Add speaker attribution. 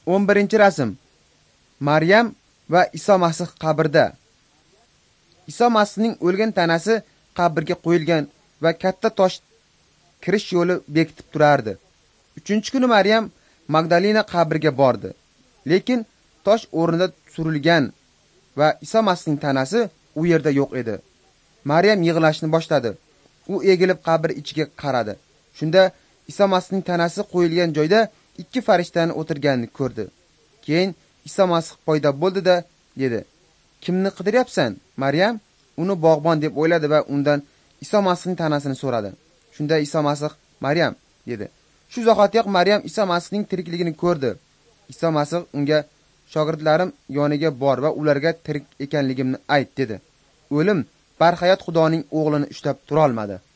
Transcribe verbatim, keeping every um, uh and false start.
Speaker 1: o'n birinchi rasm. Maryam va Iso Masih qabrda. Iso Masihning o'lgan tanasi qabrga qo'yilgan va katta tosh kirish yo'li bekitib turardi. uchinchi kuni Maryam Magdalina qabrga bordi. Lekin tosh o'rnida surilgan va Iso Masihning tanasi u yerda yo'q edi. Maryam yig'lashni boshladi. U egilib qabr ichiga qaradi. Shunda Iso Masihning tanasi qo'yilgan joyda ikki farishtani o'tirganini ko'rdi. Keyin Iso Masih paydo bo'ldi-da dedi: "Kimni qidiryapsan?" Maryam uni bog'bon deb o'yladi va undan Iso Masihning tanasini so'radi. Shunda Iso Masih: "Maryam" dedi. Shu zahotiyoq Maryam Iso Masihning tirikligini ko'rdi. Iso Masih unga: "Shogirdlarim yoniga bor va ularga tirik ekanligimni ayt" dedi. O'lim barhayot Xudoning o'g'lini ushlab tura olmadi.